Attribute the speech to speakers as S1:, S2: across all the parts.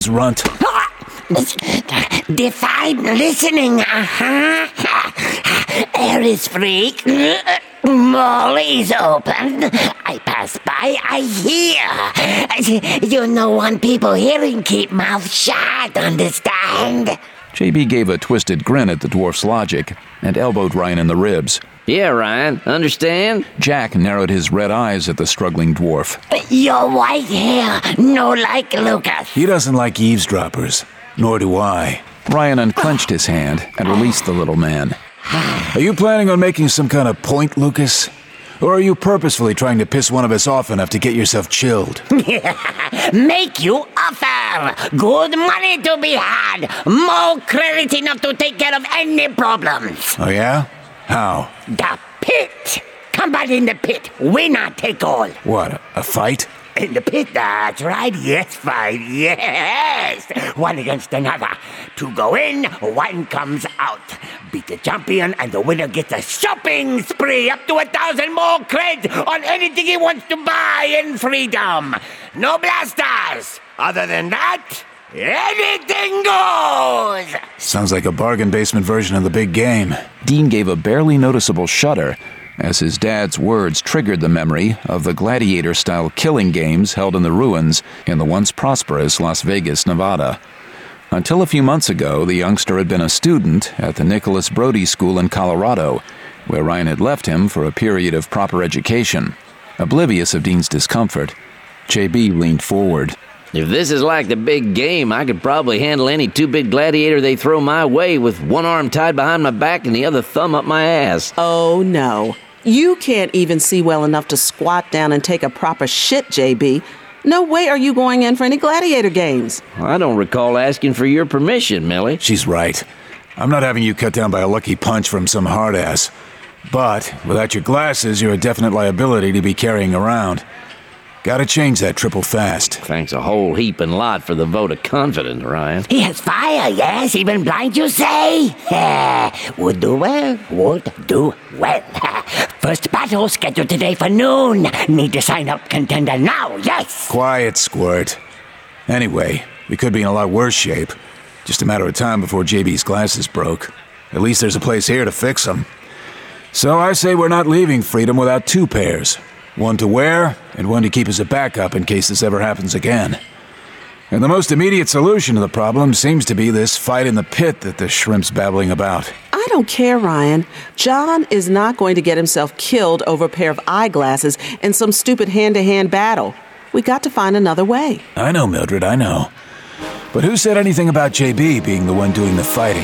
S1: runt.
S2: Define listening, Air is free. Mall is open. I pass by, I hear. You don't want people hearing, keep mouth shut, understand?
S3: JB gave a twisted grin at the dwarf's logic and elbowed Ryan in the ribs.
S4: Yeah, Ryan, understand?
S3: Jack narrowed his red eyes at the struggling dwarf.
S2: Your white hair, no like Lucas.
S1: He doesn't like eavesdroppers, nor do I.
S3: Ryan unclenched his hand and released the little man.
S1: Are you planning on making some kind of point, Lucas? Or are you purposefully trying to piss one of us off enough to get yourself chilled?
S2: Make you offer. Good money to be had. More credit enough to take care of any problems.
S1: Oh yeah? How?
S2: The pit. Combat in the pit. Winner take all.
S1: What, a fight?
S2: In the pit, that's right. Yes, fight. Yes. One against another. Two go in, one comes out. Beat the champion and the winner gets a shopping spree up to 1,000 more creds on anything he wants to buy in freedom. No blasters. Other than that, anything goes.
S1: Sounds like a bargain basement version of the big game.
S3: Dean gave a barely noticeable shudder as his dad's words triggered the memory of the gladiator-style killing games held in the ruins in the once prosperous Las Vegas, Nevada. Until a few months ago, the youngster had been a student at the Nicholas Brody School in Colorado, where Ryan had left him for a period of proper education. Oblivious of Dean's discomfort, JB leaned forward.
S4: If this is like the big game, I could probably handle any two-bit gladiator they throw my way with one arm tied behind my back and the other thumb up my ass.
S5: Oh, no. You can't even see well enough to squat down and take a proper shit, JB. No way are you going in for any gladiator games.
S4: I don't recall asking for your permission, Millie.
S1: She's right. I'm not having you cut down by a lucky punch from some hard ass. But without your glasses, you're a definite liability to be carrying around. Gotta change that triple fast.
S4: Thanks a whole heap and lot for the vote of confidence, Ryan.
S2: He has fire, yes, even blind, you say? Would do well, would do well. First battle scheduled today for noon. Need to sign up, contender, now, yes!
S1: Quiet, Squirt. Anyway, we could be in a lot worse shape. Just a matter of time before JB's glasses broke. At least there's a place here to fix them. So I say we're not leaving Freedom without two pairs. One to wear, and one to keep as a backup in case this ever happens again. And the most immediate solution to the problem seems to be this fight in the pit that the shrimp's babbling about.
S5: I don't care, Ryan. John is not going to get himself killed over a pair of eyeglasses in some stupid hand-to-hand battle. We got to find another way.
S1: I know, Mildred, I know. But who said anything about JB being the one doing the fighting?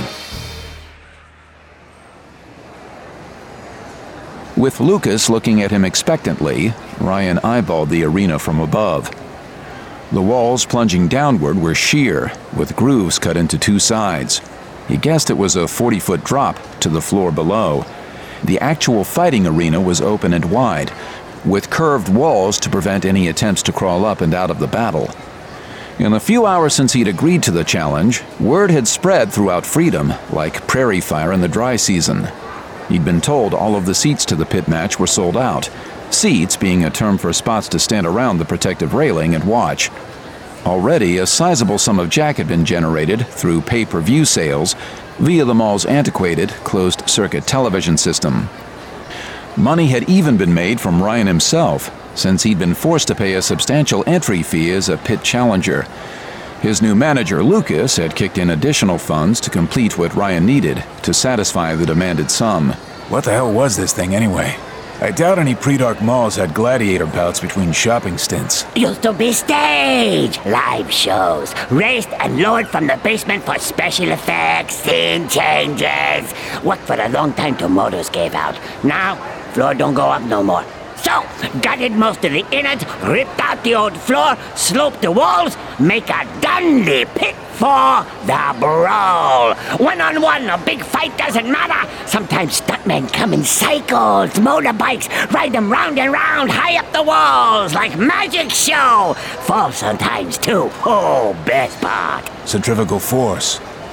S3: With Lucas looking at him expectantly, Ryan eyeballed the arena from above. The walls plunging downward were sheer, with grooves cut into two sides. He guessed it was a 40-foot drop to the floor below. The actual fighting arena was open and wide, with curved walls to prevent any attempts to crawl up and out of the battle. In the few hours since he'd agreed to the challenge, word had spread throughout Freedom, like prairie fire in the dry season. He'd been told all of the seats to the pit match were sold out, seats being a term for spots to stand around the protective railing and watch. Already, a sizable sum of jack had been generated through pay-per-view sales via the mall's antiquated, closed-circuit television system. Money had even been made from Ryan himself, since he'd been forced to pay a substantial entry fee as a pit challenger. His new manager, Lucas, had kicked in additional funds to complete what Ryan needed to satisfy the demanded sum.
S1: What the hell was this thing anyway? I doubt any pre-dark malls had gladiator bouts between shopping stints.
S2: Used to be stage, live shows, raised and lowered from the basement for special effects, scene changes. Worked for a long time till motors gave out. Now, floor don't go up no more. So, gutted most of the innards, ripped out the old floor, sloped the walls, make a Dundee pit for the brawl. One-on-one, a big fight doesn't matter. Sometimes stuntmen come in cycles, motorbikes, ride them round and round, high up the walls, like magic show. Fall sometimes, too. Oh, best part.
S1: Centrifugal force.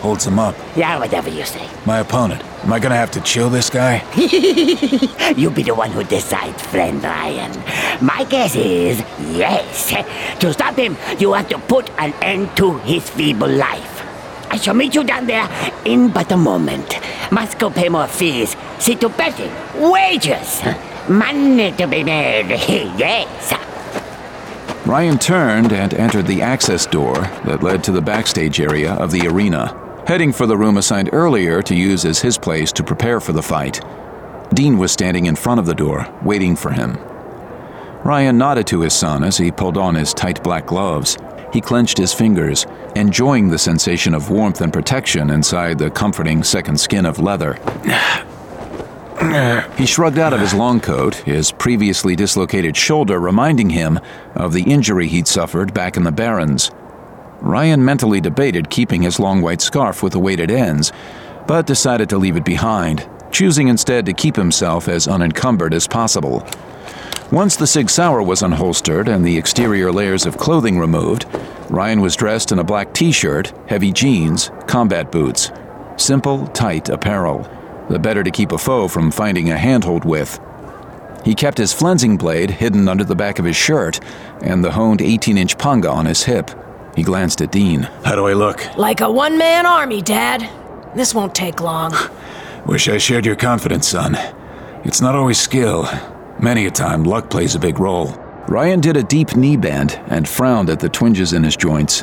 S1: holds him up?
S2: Yeah, whatever you say.
S1: My opponent. Am I gonna have to chill this guy?
S2: You be the one who decides, friend Ryan. My guess is yes. To stop him, you have to put an end to his feeble life. I shall meet you down there in but a moment. Must go pay more fees. See to betting. Wages. Money to be made. Yes.
S3: Ryan turned and entered the access door that led to the backstage area of the arena, heading for the room assigned earlier to use as his place to prepare for the fight. Dean was standing in front of the door, waiting for him. Ryan nodded to his son as he pulled on his tight black gloves. He clenched his fingers, enjoying the sensation of warmth and protection inside the comforting second skin of leather. He shrugged out of his long coat, his previously dislocated shoulder reminding him of the injury he'd suffered back in the Barrens. Ryan mentally debated keeping his long white scarf with the weighted ends, but decided to leave it behind, choosing instead to keep himself as unencumbered as possible. Once the Sig Sauer was unholstered and the exterior layers of clothing removed, Ryan was dressed in a black t-shirt, heavy jeans, combat boots. Simple, tight apparel. The better to keep a foe from finding a handhold with. He kept his flensing blade hidden under the back of his shirt and the honed 18-inch panga on his hip. He glanced at Dean.
S1: How do I look?
S6: Like a one-man army, Dad. This won't take long.
S1: Wish I shared your confidence, son. It's not always skill. Many a time, luck plays a big role.
S3: Ryan did a deep knee bend and frowned at the twinges in his joints.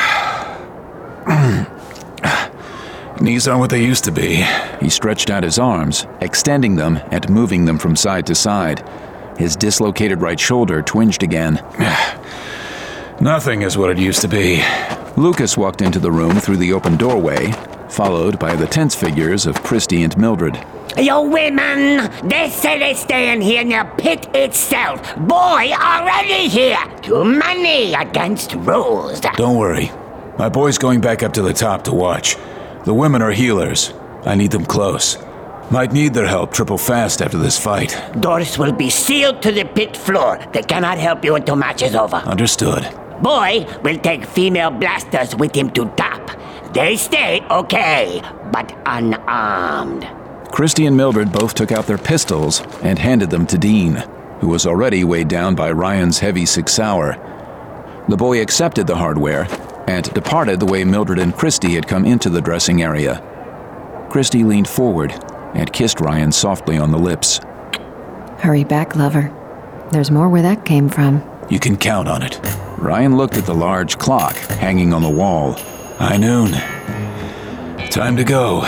S1: Knees aren't what they used to be.
S3: He stretched out his arms, extending them and moving them from side to side. His dislocated right shoulder twinged again.
S1: Nothing is what it used to be.
S3: Lucas walked into the room through the open doorway, followed by the tense figures of Christy and Mildred.
S2: You women, they say they stay in here in the pit itself. Boy, already here. Too many against rules.
S1: Don't worry. My boy's going back up to the top to watch. The women are healers. I need them close. Might need their help triple fast after this fight.
S2: Doors will be sealed to the pit floor. They cannot help you until match is over.
S1: Understood.
S2: Boy will take female blasters with him to top. They stay okay, but unarmed.
S3: Christy and Mildred both took out their pistols and handed them to Dean, who was already weighed down by Ryan's heavy Sig Sauer. The boy accepted the hardware and departed the way Mildred and Christy had come into the dressing area. Christy leaned forward and kissed Ryan softly on the lips.
S7: Hurry back, lover. There's more where that came from.
S1: You can count on it.
S3: Ryan looked at the large clock hanging on the wall.
S1: High noon. Time to go.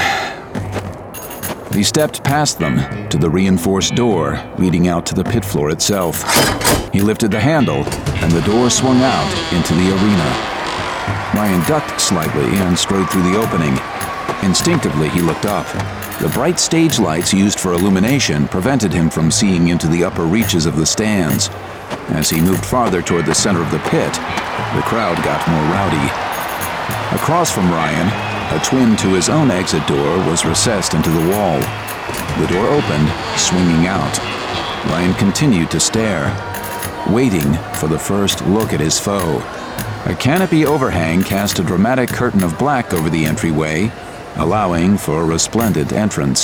S3: He stepped past them to the reinforced door leading out to the pit floor itself. He lifted the handle, and the door swung out into the arena. Ryan ducked slightly and strode through the opening. Instinctively, he looked up. The bright stage lights used for illumination prevented him from seeing into the upper reaches of the stands. As he moved farther toward the center of the pit, the crowd got more rowdy. Across from Ryan, a twin to his own exit door was recessed into the wall. The door opened, swinging out. Ryan continued to stare, waiting for the first look at his foe. A canopy overhang cast a dramatic curtain of black over the entryway, allowing for a resplendent entrance.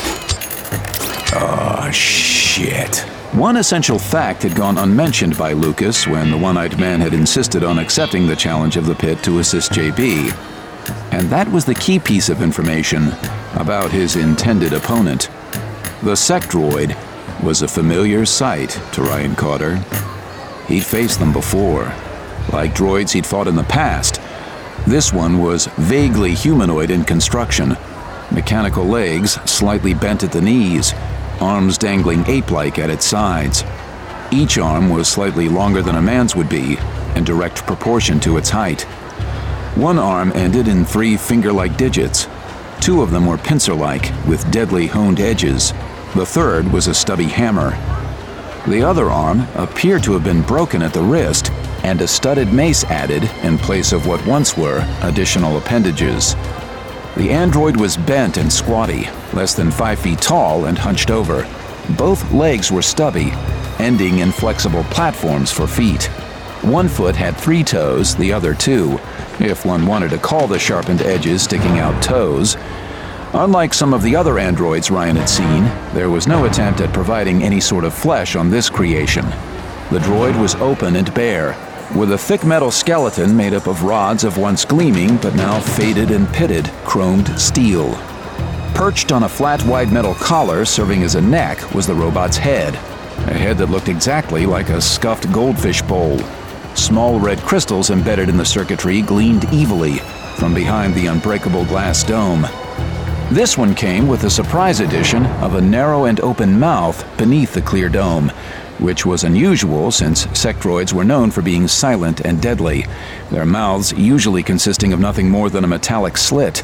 S1: Oh, shit.
S3: One essential fact had gone unmentioned by Lucas when the one-eyed man had insisted on accepting the challenge of the pit to assist JB. And that was the key piece of information about his intended opponent. The Sectroid was a familiar sight to Ryan Carter. He'd faced them before. Like droids he'd fought in the past, this one was vaguely humanoid in construction. Mechanical legs slightly bent at the knees, arms dangling ape-like at its sides. Each arm was slightly longer than a man's would be, in direct proportion to its height. One arm ended in 3 finger-like digits. 2 of them were pincer-like, with deadly honed edges. The third was a stubby hammer. The other arm appeared to have been broken at the wrist, and a studded mace added in place of what once were additional appendages. The android was bent and squatty, less than 5 feet tall and hunched over. Both legs were stubby, ending in flexible platforms for feet. One foot had 3 toes, the other 2, if one wanted to call the sharpened edges sticking out toes. Unlike some of the other androids Ryan had seen, there was no attempt at providing any sort of flesh on this creation. The droid was open and bare, with a thick metal skeleton made up of rods of once gleaming but now faded and pitted, chromed steel. Perched on a flat, wide metal collar serving as a neck was the robot's head, a head that looked exactly like a scuffed goldfish bowl. Small red crystals embedded in the circuitry gleamed evilly from behind the unbreakable glass dome. This one came with a surprise addition of a narrow and open mouth beneath the clear dome, which was unusual since sectroids were known for being silent and deadly, their mouths usually consisting of nothing more than a metallic slit.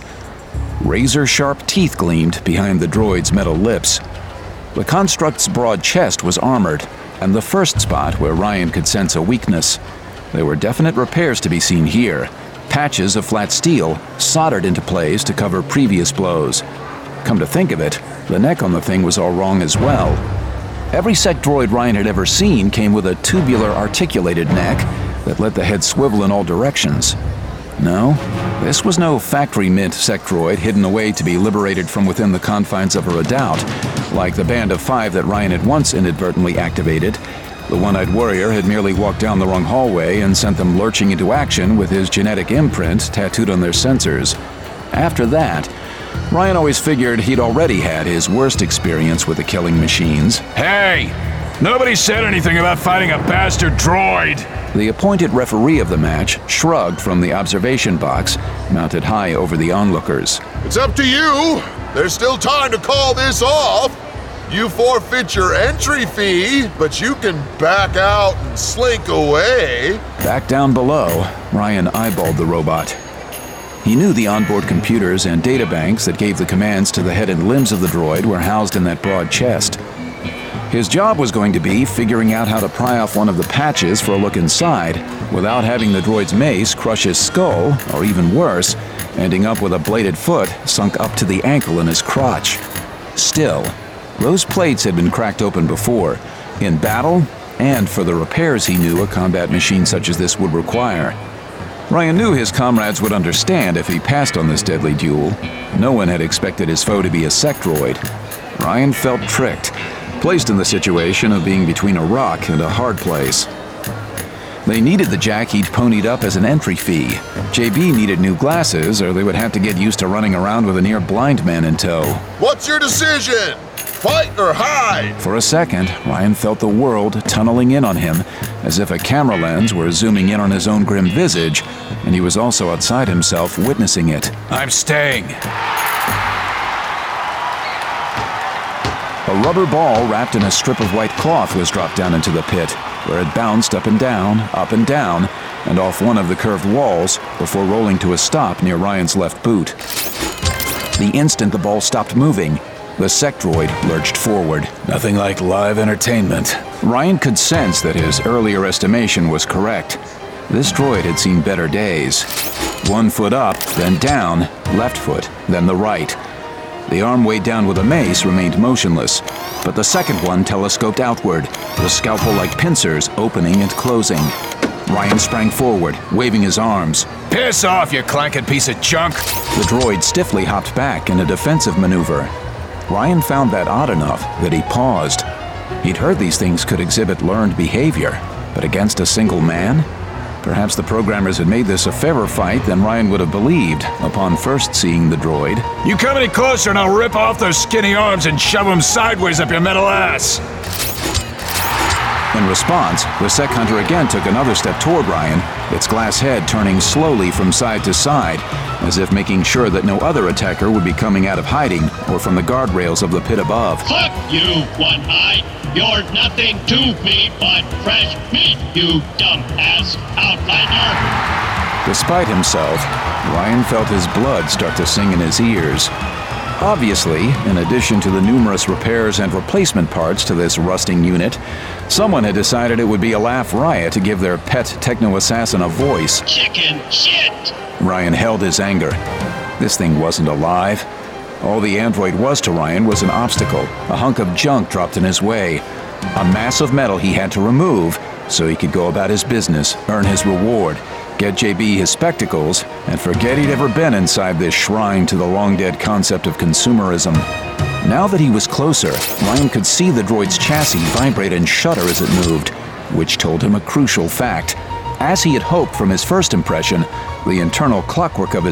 S3: Razor-sharp teeth gleamed behind the droid's metal lips. The construct's broad chest was armored, and the first spot where Ryan could sense a weakness. There were definite repairs to be seen here. Patches of flat steel soldered into place to cover previous blows. Come to think of it, the neck on the thing was all wrong as well. Every sec droid Ryan had ever seen came with a tubular articulated neck that let the head swivel in all directions. No, this was no factory mint sec droid hidden away to be liberated from within the confines of a redoubt, like the Band of 5 that Ryan had once inadvertently activated. The one-eyed warrior had merely walked down the wrong hallway and sent them lurching into action with his genetic imprint tattooed on their sensors. After that, Ryan always figured he'd already had his worst experience with the killing machines.
S1: Hey! Nobody said anything about fighting a bastard droid!
S3: The appointed referee of the match shrugged from the observation box, mounted high over the onlookers.
S8: It's up to you. There's still time to call this off. You forfeit your entry fee, but you can back out and slink away.
S3: Back down below, Ryan eyeballed the robot. He knew the onboard computers and databanks that gave the commands to the head and limbs of the droid were housed in that broad chest. His job was going to be figuring out how to pry off one of the patches for a look inside without having the droid's mace crush his skull, or even worse, ending up with a bladed foot sunk up to the ankle in his crotch. Still, those plates had been cracked open before, in battle and for the repairs he knew a combat machine such as this would require. Ryan knew his comrades would understand if he passed on this deadly duel. No one had expected his foe to be a sec droid. Ryan felt tricked, placed in the situation of being between a rock and a hard place. They needed the jack he'd ponied up as an entry fee. JB needed new glasses, or they would have to get used to running around with a near-blind man in tow.
S8: What's your decision? Fight or hide?
S3: For a second, Ryan felt the world tunneling in on him, as if a camera lens were zooming in on his own grim visage, and he was also outside himself witnessing it.
S1: I'm staying.
S3: A rubber ball wrapped in a strip of white cloth was dropped down into the pit, where it bounced up and down, and off one of the curved walls before rolling to a stop near Ryan's left boot. The instant the ball stopped moving, the sec droid lurched forward.
S1: Nothing like live entertainment.
S3: Ryan could sense that his earlier estimation was correct. This droid had seen better days. One foot up, then down, left foot, then the right. The arm weighed down with a mace remained motionless, but the second one telescoped outward, the scalpel-like pincers opening and closing. Ryan sprang forward, waving his arms.
S1: Piss off, you clanking piece of junk!
S3: The droid stiffly hopped back in a defensive maneuver. Ryan found that odd enough that he paused. He'd heard these things could exhibit learned behavior, but against a single man? Perhaps the programmers had made this a fairer fight than Ryan would have believed upon first seeing the droid.
S1: You come any closer and I'll rip off those skinny arms and shove them sideways up your metal ass!
S3: In response, the sec hunter again took another step toward Ryan, its glass head turning slowly from side to side, as if making sure that no other attacker would be coming out of hiding or from the guardrails of the pit above.
S9: Fuck you, one-eyed! You're nothing to me but fresh meat, you dumb-ass outliner!
S3: Despite himself, Ryan felt his blood start to sing in his ears. Obviously, in addition to the numerous repairs and replacement parts to this rusting unit, someone had decided it would be a laugh riot to give their pet techno-assassin a voice.
S9: Chicken shit!
S3: Ryan held his anger. This thing wasn't alive. All the android was to Ryan was an obstacle, a hunk of junk dropped in his way, a mass of metal he had to remove so he could go about his business, earn his reward, get JB his spectacles, and forget he'd ever been inside this shrine to the long-dead concept of consumerism. Now that he was closer, Ryan could see the droid's chassis vibrate and shudder as it moved, which told him a crucial fact. As he had hoped from his first impression, the internal clockwork of his